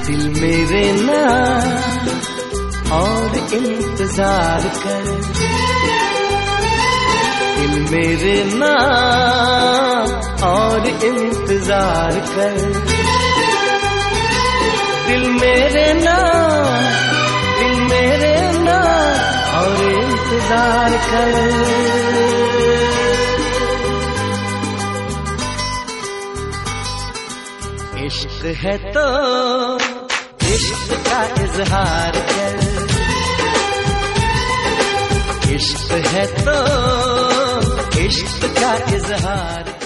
दिल मेरे ना और इंतजार कर, दिल मेरे ना और इंतजार कर, दिल मेरे ना और इंतजार कर। इश्क है तो इश्क का इजहार कर, इश्क है तो इश्क का इजहार